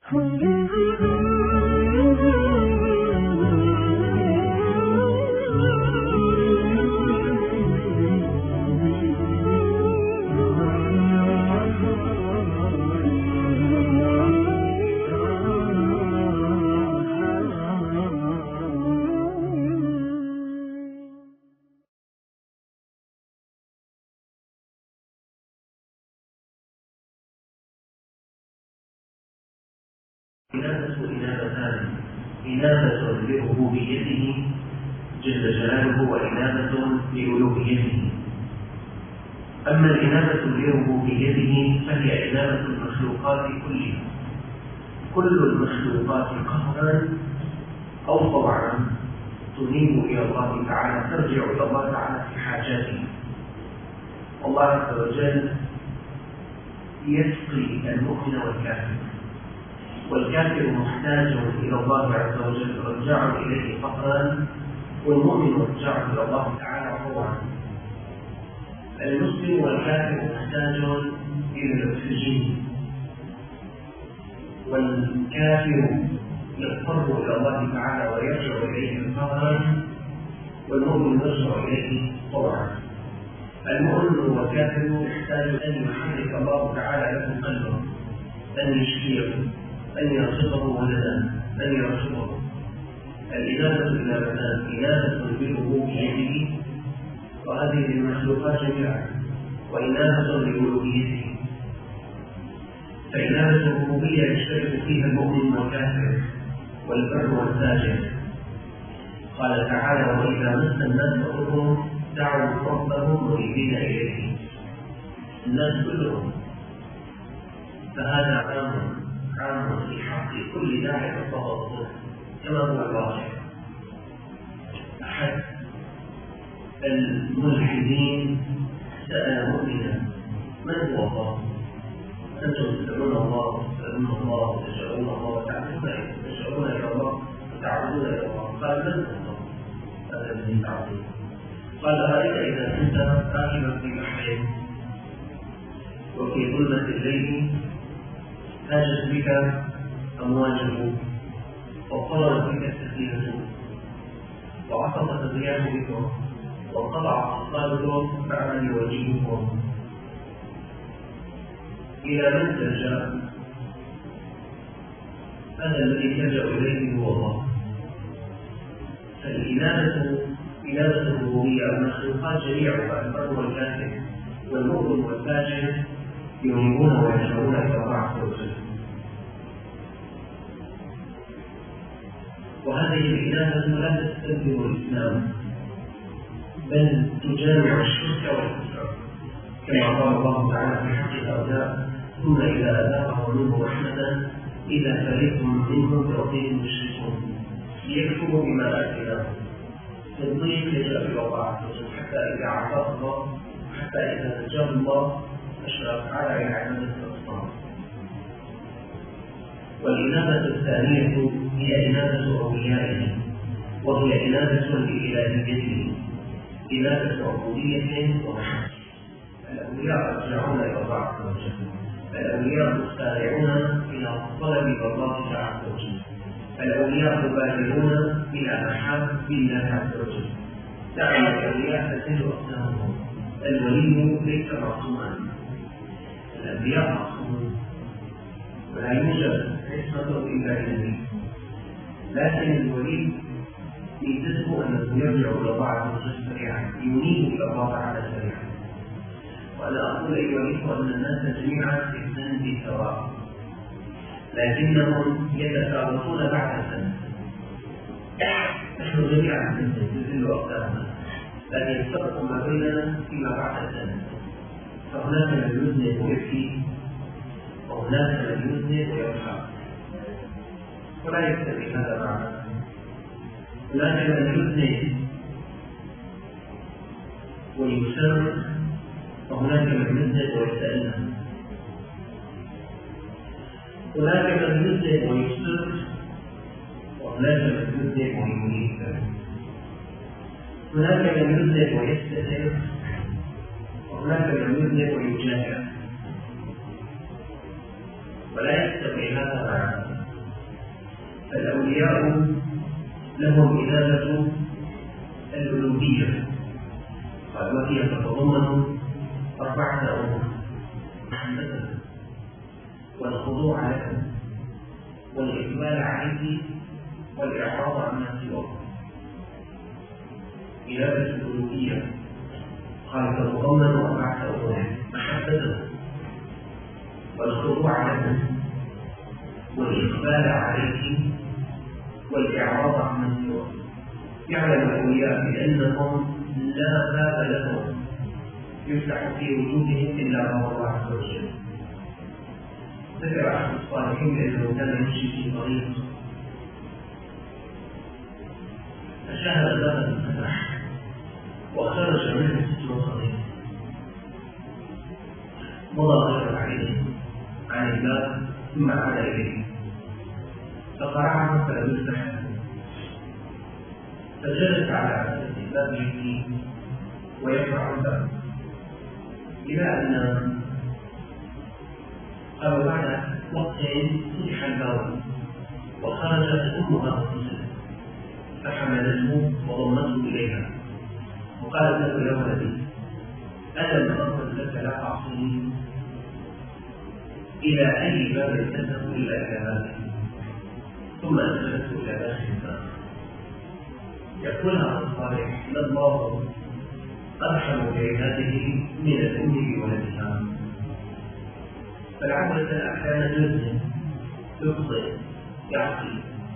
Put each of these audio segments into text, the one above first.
إنابتان: إنابة لربوبيته جل جلاله وإنابة لألوهيته. أما الإنابة لربوبيته فهي إنابة المخلوقات كلها. كل المخلوقات قهرا أو طوعا تنيب إلى الله تعالى، ترجع إلى الله تعالى في حاجاته. الله عز وجل يسقي المؤمن والكافر، والكافر محتاج إلى الله عز وجل رجع إليه قهرا، والمؤمن رجع إلى الله تعالى طوعا. المسلم والكافر محتاج إلى الأكسجين، والكافر يضطر إلى الله تعالى ويرجع إليه قهرا، والمؤمن يرجع إليه طوعا. المؤمن والكافر يحتاج أن يحرك الله تعالى له قلبه، أن يشفيه، أن يرزقه ولدا، أن يرزقه. الإنابة إنابتان: إنابة بربوبيته وهذه للمخلوقات جميعا، وإنابة لألوهيته. فإنابة الربوبية يشترك فيها المؤمن والكافر والبر والفاجر. قال تعالى: وإذا مس الناس ضر دعوا ربهم منيبين إليه. الناس كلهم، فهذا عام في حق كل داعي التضرع كما هو الواقع. أحد الملحدين سأل مؤمنا: من هو الله؟ أنتم تسألون الله وتسألون الله وتشاءون الله وتشاءون إلى الله وتعبدون إلى الله. قال: من هو الله؟ هذا الذي تعبدون. قال: أرأيت إذا كنت راكبا في بحر وفي ظلمة الليل هاجت بك أمواجه وطلبت بك السفينة وعصفت الرياح بكم وانقطعت أصطادكم فعمل وجهكم، إلى من تلجأ؟ هذا الذي تلجأ إليه هو الله. فالإنابة إنابة الربوبية المخلوقات جميعها، البر والكافر والمؤمن والفاجر، ينيبون ويرجعون إلى الله عز وجل. وهذه الإنابة لا تستلزم الإسلام، بل تجامع الشرك والكفر، كما قال الله تعالى في حق الأولياء: ثم إذا أذاقهم منه رحمة إذا فريق منهم بربهم يشركون. ليكفروا بما آتيناهم. الضيق يجب إلى الله عز وجل حتى إذا عصاه الله، حتى إذا نجاه الله أشرف على عبادة الأصنام. والإنابة الثانية هي إنابة أوليائه، وهي إنابة لإلهيته، إنابة عبودية ومحبة. الأولياء يرجعون إلى الله عز وجل، الأولياء مستارعون إلى طلب الله عز وجل، الأولياء مبادرون إلى محاب الله عز وجل. دعم الأولياء تزيد أقسامهم. الولي ليس معصوما، الأنبياء معصومون ولا يوجد عصمة إلا للنبي، لكن الولي يجزه أنه يرجع إلى الله عز وجل سريعا، ينيب إلى الله تعالى سريعا. وأنا أقول أيها الإخوة أن الناس جميعا في الذنب سواء، لكنهم يتفاوتون بعد الذنب. نحن جميعا نزل أقدامنا، لكن الفرق ما بيننا فيما بعد الذنب. فهناك من يذنب ويبكي، وهناك من يذنب ويضحك ولا يكتفي هذا معنا. هناك من يذنب ويسر، وهناك من يذنب ويتألم. هناك من يذنب ويسر، وهناك من يذنب ويميت. هناك من يذنب ويستهزئ، وهناك من يذنب ويجاهر. ولا يستوي هذا معنا. فالأولياء لهم إنابة الألوهية، وهي تتضمن 4 أمور: محبته والخضوع له والإقبال عليه والإعراض عما سواه. إنابة الألوهية قال تتضمن 4 أمور: محبته والخضوع له والإقبال عليه والإعراض عما سواه. يعلم الأولياء بأنهم لا باب لهم يفتح في وجودهم إلا باب الله عز وجل. ذكر أحد الصالحين أنه كان يمشي في طريق فشاهد بابا انفتح وخرج منه 6 صغير، مضى رجل عليه عن الباب ثم عاد إليه فقرعه فلم يفتح له، فجلس على عتبة الباب يبكي ويقرع الباب إلى أن قالوا بعد وقت فتح الباب وخرجت أمها قصيرة فحملته وضمته إليها وقالت له: يا ولدي ألم أقل لك لا تعصني؟ إلى أي باب تذهب إلا إلى بابك؟ ثم أدخلته إلى داخل الباب. يقولها الصالح: الله أرحم بعباده من الأم بولدها. فالعبد أحيانا يذنب، يخطئ، يعصي،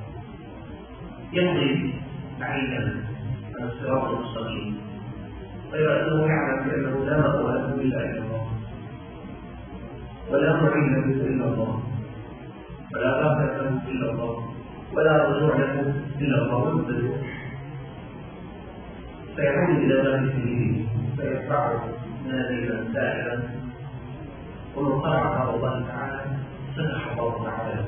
يمضي بعيدا عن الصراط المستقيم، غير أنه يعلم بأنه لا مأوى له إلا إلى الله، ولا معين له إلا الله، ولا غافل له إلا الله، ولا رجوع له إلا الله وحده. فيعود إلى والده فيرفعه نازلا سائلا، ومن قرأ قول الله تعالى فتح الله تعالى: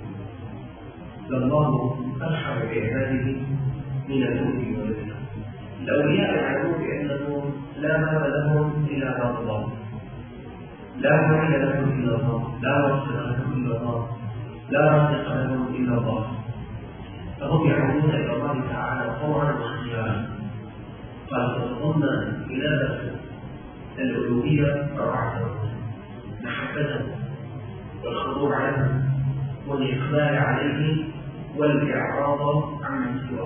فالله أرحم بعباده من الأم والولد. الأولياء يعلمون بأنه لا مال لهم إلا باب الله، لا معين لهم إلا الله، لا رزق لهم إلا الله، لا رزق لهم إلا الله، فهم يعودون إلى الله تعالى طوعا واختيارا. قال تتضمن إنابة الألوهية 4 أمور: محبته والخضوع له والإقبال عليه والإعراض عمن سواه.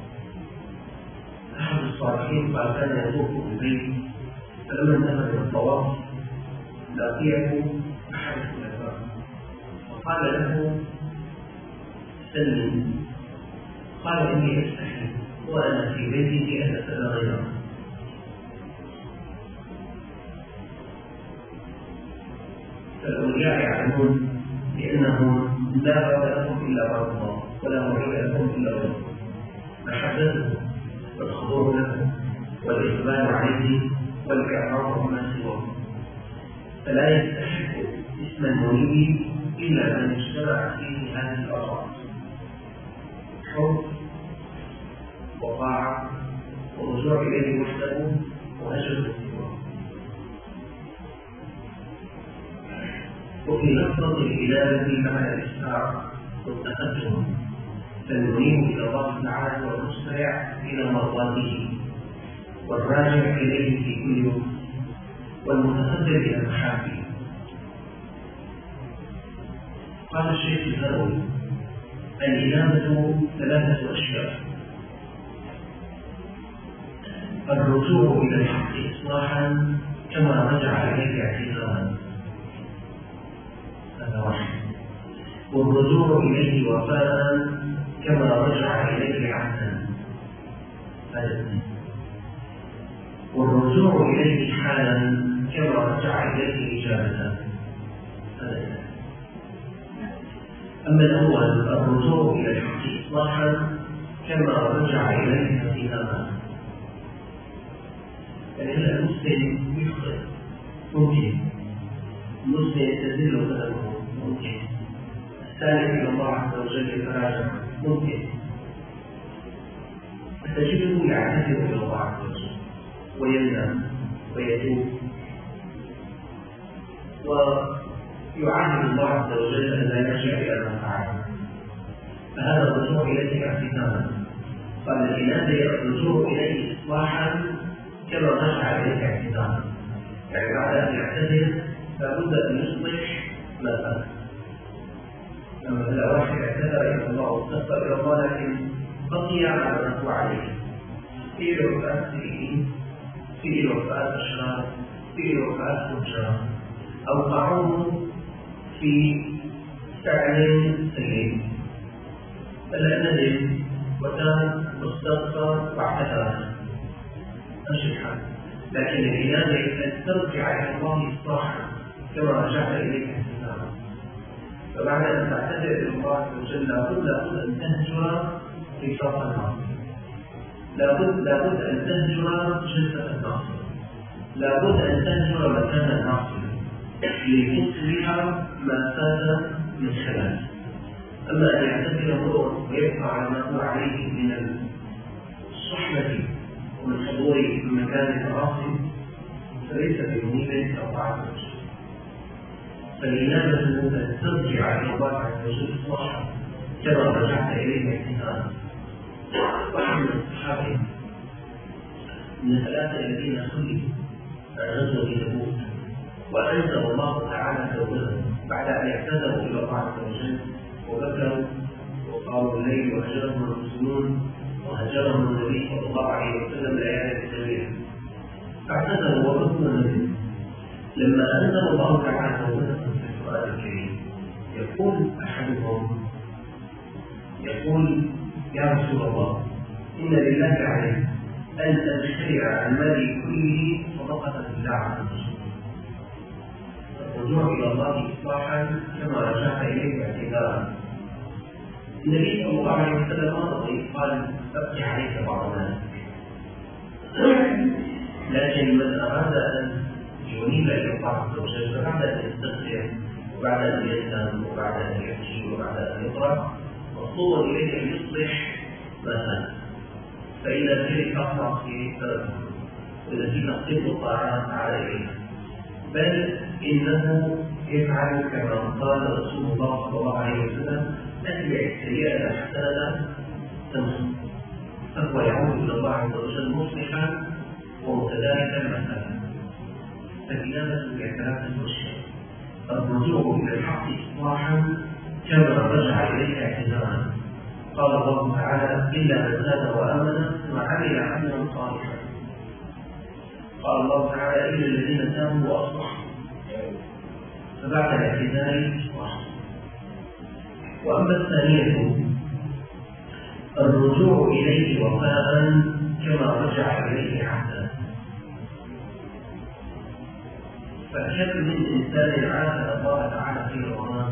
أحد الصالحين قال كان يطوف بالبيت فلما انتهى من الطواف لقيه أحد الخلفاء فقال له: سلم. قال: إني أستحي وأنا في بيتي أن أسأل غيره. فالأولياء يعلمون بأنهم لا باب لهم إلا باب الله، ولا معين لهم إلا الله. محبته والخضوع له والإقبال عليه والإعراض عما سواه. فلا يستحق اسم المريد إلا من اجتمع فيه هذه الأربعة: حب وطاعة والرجوع إليه وحده وهجر سواه. وفي لفظة الإله مع الإسراع والتقدم، فالمنيب إلى الله تعالى والمسرع إلى مرضاته والراجع إليه في كل يوم والمتقدم إلى المحافل. قال الشيخ الهروي: الإنابة 3 أشياء: الرجوع إلى الحق إصلاحا كما رجع إليه اعتذارا، هذا واحد. والرجوع إليه وفاء كما رجع إليه عهدا، هذا اثنين. والرجوع إليه حالا كما رجع إليه إجابة، هذا ثلاثة. أما الأول الرجوع إلى الحق إصلاحا كما رجع إليه اعتذارا، يعني المسلم يخطئ ممكن، المسلم يتزل قدمه ممكن، السالك إلى الله عز وجل يتراجع ممكن، فتجده يعتذر إلى الله عز وجل ويندم ويتوب ويعاهد الله عز وجل أن لا يرجع إلى ما فعل. فهذا الرجوع إليه اعتزاما. قال الإنابة الرجوع إليه إصلاحا كما رجع إليه اعتزاما، يعني بعد أن يعتذر لابد أن يصلح ما فات. لما إذا واحد اعتذر إلى الله واستغفر إلى الله لكن بقي على ما هو عليه، في رفعات سيئين، في رفعات أشرار، في رفعات فجار، أوقعوه في فعل سيء فلا ندم وكان مستغفر واعتذر أشرحا، لكن العناية أن ترجع إلى الله إصلاحا كما رجعت إليك اعتذارا. فبعد أن تعتذر إلى الله عز وجل لابد أن تهجر رفاق الناصر، لابد أن تهجر جلسة الناصر، لابد أن تهجر مكان الناصر لتصلح ما فات من خلاله. أما أن يعتذر امرؤ ويبقى على ما هو عليه من الصحبة ومن حضور مكان التراصم فليس بمنيب أو طاعة. فالإنابة أن ترجع إلى الله عز وجل إصلاحا كما رجعت إليه اعتذارا. واحد من الصحابة من الثلاثة الذين خلفوا عن غزوة تبوك وأنزل الله تعالى توبتهم بعد أن اعتذروا إلى الله عز وجل وبكروا وقالوا الليل وهجرهم المسلمون وهجرهم النبي صلى الله عليه وسلم ليالي كثيرة، فاعتذروا وبكوا النبي. لما أنزل الله تعالى توبتهم في القرآن الكريم يقول أحدهم يا رسول الله إن لله عليك أن تنشرع عن مالي كله صدقة لله عز وجل. الرجوع إلى الله إصلاحا كما رجعت إليه اعتذارا. النبي صلى الله عليه وسلم قال أبقي عليك بعض مالك، لكن من أراد أن ينيب إلى الله عز وجل فبعد أن يستغفر وبعد أن يسلم وبعد أن يحجي وبعد أن يقرأ مطلوب إليه أن يصلح ما فات. فإذا في تقرأ في سبب وإذا في تقصير الطاعات عليه، بل إنه يفعل كما قال رسول الله صلى الله عليه وسلم أتبع السيئة الحسنة تمحو، فهو يعود إلى الله عز وجل مصلحا ومتداركا مثلا. فالإنابة كثلاثة أشياء: الرجوع إلى الحق إصلاحا كما رجع إليه اعتذارا. قال الله تعالى: إلا من تاب وآمن وعمل عملا صالحا. قال الله تعالى: إلا الذين تابوا وأصلحوا. فبعد الاعتذار إصلاح. وأما الثانية الرجوع إليه وفاء كما رجع إليه عهدا. فكم من إنسان عاهد الله تعالى في رمضان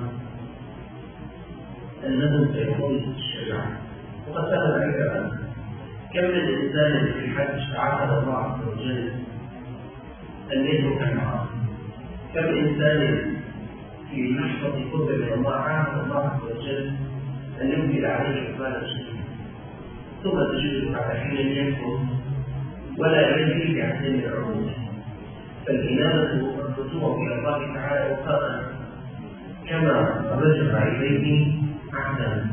أنه سيقول الشريعة وقد سأل ذلك الآن. كم من إنسان في الحج عاهد الله عز وجل أن يترك المعاصي. كم إنسان في لحظة قرب من الله عاهد الله عز وجل أن ينزل عليه إقبال الشريعة، ثم تجده بعد حين يكفر ولا يجري بعزم العروض. فالإنابة والرجوع إلى الله تعالى وفاء كما رجع إليه عهدا.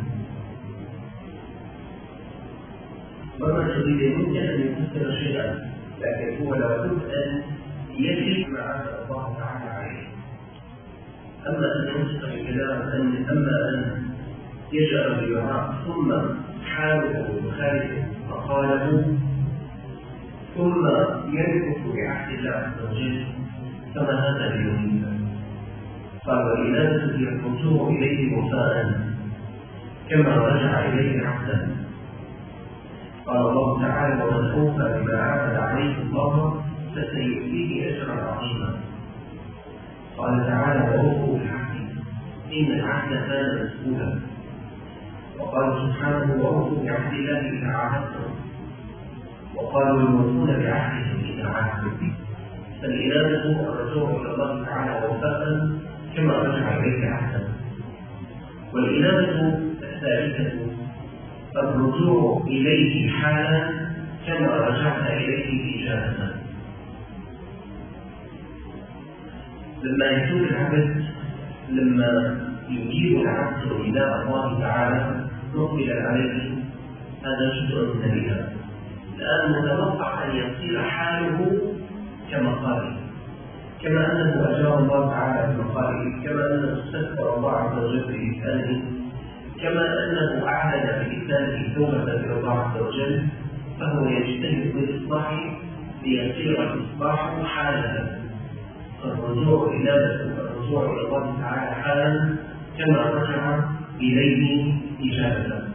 وما تريد ممكن أن يفسر شيئا، لكن هو لابد أن يجري ما عهد الله تعالى عليه. أما أن يمسك الكلام أما أن يجعل اليراء ثم حاله مخالفه فقاله ثم ينكف بعهد الله عز وجل فما هذا بيومنا. قال: والإنابة هي الرجوع إليه وفاء كما رجع إليه عهدا. قال الله تعالى: ومن أوفى بما عهد عليه الله فسيؤتيه أجرا عظيما. قال تعالى: وأوفوا بالعهد إن العهد كان مسؤولا. وقال سبحانه: وأوفوا بعهد الله إذا عاهدتم. وقالوا: يوفون بعهدهم إذا عاهدوا. فالإنابة الرجوع إلى الله تعالى وفاء كما رجع إليه عهدا. والإنابة الثالثة الرجوع إليه حالا كما رجعت إليه إجابة. لما يكون العبد لما يجيب العبد إلى الله تعالى مقبلا عليه، هذا جزء من الإنابة. الآن متوقع أن يصير حاله كمقاله، كما أنه أجاب الله تعالى بمقاله، كما أنه استكبر الله عز وجل بلسانه، كما أنه أعلن بلسانه توبة إلى الله عز وجل، فهو يجتهد بالإصلاح ليصير الإصلاح حالا، الرجوع إلى الله تعالى حالا كما رجع إليه إجابة.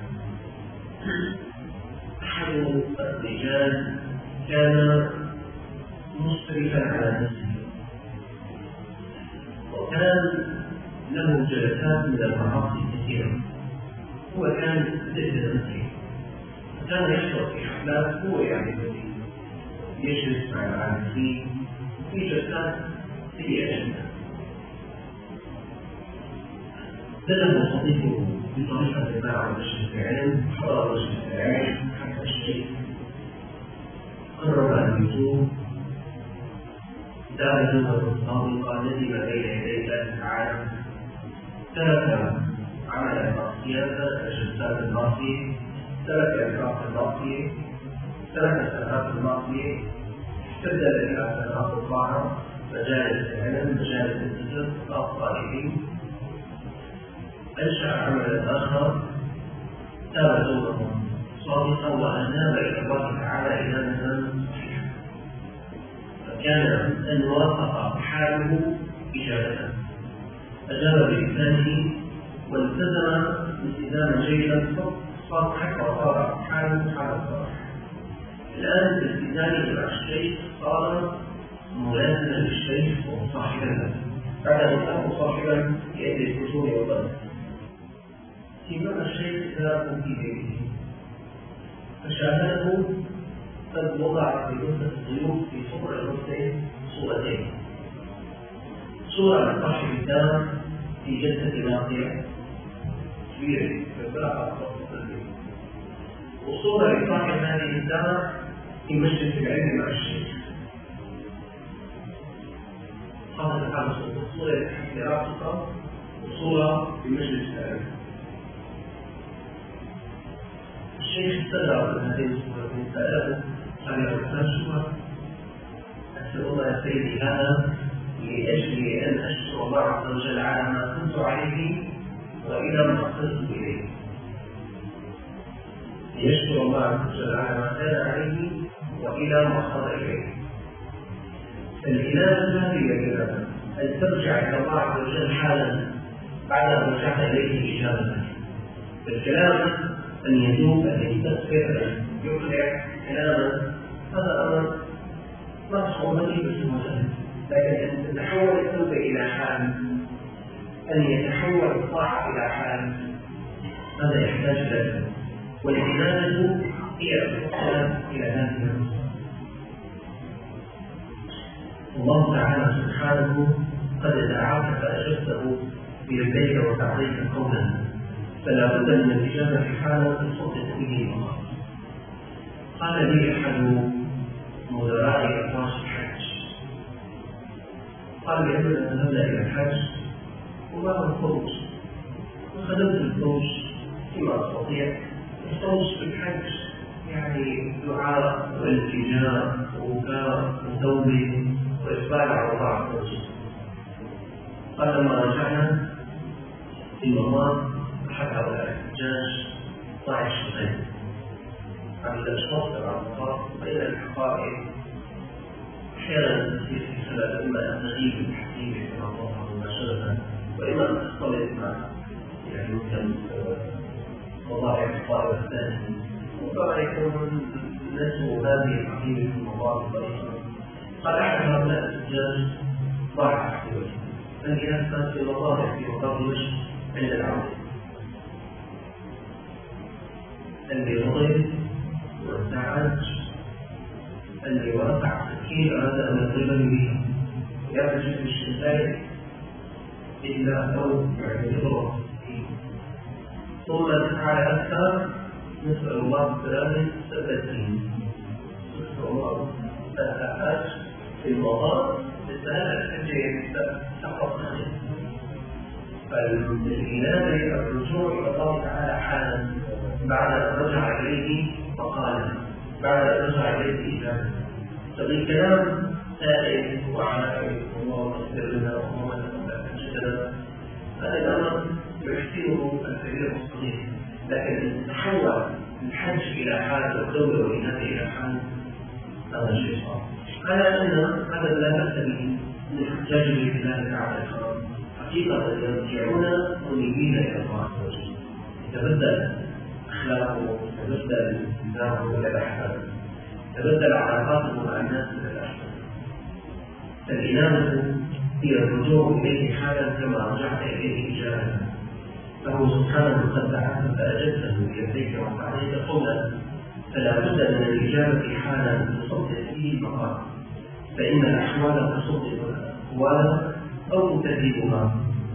أحد الرجال كان مسرفا على نفسه، وكان له جلسات من المعاصي كثيرة، هو كان ضد نفسه، وكان يحضر في حفلات، هو يعني يجلس مع العارفين في جلسات سيئة جدا. بدأ صديقه بطريقة ما وجه العلم، حضر وجه العلم حتى الشيء قرر أن يتوب، دار توبة صادقة ندم بين يدي الله تعالى، ترك عمل المعصية، ترك جلسات المعصية، ترك إنفاق المعصية، ترك سهرات المعصية، استبدل إلى سهرات الطاعة، مجالس العلم، مجالس الذكر، الصالحين، أنشأ عملا آخر، تاب توبة صادقة وأناب إلى الله تعالى إنابة صحيحة، فكان أن وافق حاله إجابة، أجاب بلسانه والتزم التزاما جيدا، صار حتى صار حاله حال الصالح. الآن بالتزامه مع الشيخ صار ملازما للشيخ ومصاحبا له، بعد أن كان مصاحبا يأتي الكتب والبلد. سمع الشيخ ذاك في بيته فشاهده قد وضع في نصف الضيوف في صور المسلم صورتين، صورة لصاحب الدار في جلسة ناقية كبيرة في الباقة وصورة لصاحب هذه الدار في مجلس العلم مع الشيخ. هذا الحال صورة تحت راسه وصورة في مجلس العلم. الشيخ استدعى من هذه الصورتين سأله عن الرسالة، أسأل الله يا سيدي هذا لأجل أن أشكر الله عز وجل على ما كنت عليه وإلى ما أصلت إليه، ليشكر الله عز وجل على ما كان عليه وإلى ما أصل إليه. الإنابة هذه الإنابة أن ترجع إلى الله عز وجل حالا بعد أن رجعت إليه إجابة. الكلام أن يتوب، أن يستغفر، أن يقلع كلاما، هذا أمر ما صعوبته بسهولة، لكن أن تتحول التوبة إلى حال، أن يتحول الطاعة إلى حال، هذا يحتاج إلى، والإنابة هي الوصول إلى هذه الوصول. الله تعالى سبحانه قد دعاك فأجبته بيديك وتعطيك قولا، فلا بد من الإجابة حالا تصدق به الله. قال لي أحد مدراء أقواس الحج، قال لي أننا ذهبنا إلى الحج ومعه الفوج وخدمت الفوج فيما أستطيع. الفوج في الحج يعني دعاء والتجار وبكاء وتوبة وإقبال على الله عز وجل. قال لما رجعنا في الممر أحد هؤلاء الحجاج ضاع الشيطان عن الأشخاص على المطار بين الحقائق، أحيانا تصير في سبب إما أن تغيب الحكيم كما الله مباشرة، وإما أن تختلط مع يعني ممكن وضع الحقائق الثاني، وطبعا يكون نسو هذه الحكيم في المطار بطريقة. قال أحد هؤلاء الحجاج ضاع تحت وجهه، الناس كانت في المطار في مطار دمشق عند العودة، اللي غضب وانزعج، اللي وقع سكين أراد أن يضربني بها، يا جسم الشيطان إلا أو يعني يضرب السكين، ثم تفعل أكثر، نسأل الله السلامة سبتين، نسأل الله السلامة في المطار لسهل الحجين تحفظ نفسه. فالإنابة الرجوع إلى الله تعالى حالا بعد أن رجع إليه فقال، بعد أن رجع إليه إجابة. فالكلام سائل وعائل والله يغفر لنا وهو جدنا، هذا الأمر يحسنه الكبير والصغير، لكن تحول الحج إلى حال والدولة والإناث إلى حال، هذا شيء صعب. على أن هذا لا بأس به من الحجاج في ذلك على الحرام حقيقة يرجعون منيبين إلى الله عز وجل، يتبدل أخلاقهم، يتبدل نظامهم إلى الأحسن، تبدل علاقاتهم مع الناس إلى الأحسن. الإنابة هي الرجوع إليه حالا كما رجعت إليه إجابة، فهو سبحانه قد دعاك فأجبته بيديك وفعليك قولا، فلا بد من الإجابة حالا تصدق فيه المقام، فإن الأحوال تصدق الأقوال أو تكذبها،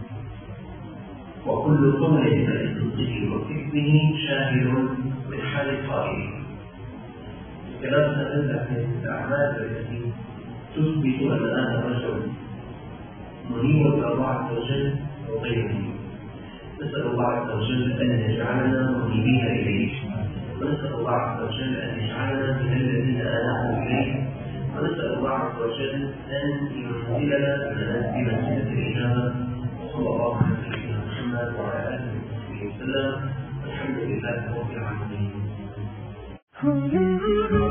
وكل قول فلصدقه وكذبه شاهد من حال القائل. الكلام سنبدأ من الأعمال التي تثبت أن هذا الرجل منيب إلى الله عز وجل وغيره. نسأل الله عز وجل أن يجعلنا منيبين إليه، ونسأل الله عز وجل أن يجعلنا من الذين آمنوا إليه، ونسأل الله عز وجل أن ينزلنا بمنزلة الإجابة. صلى الله على سيدنا محمد وعلى آله وصحبه وسلم، الحمد لله رب العالمين.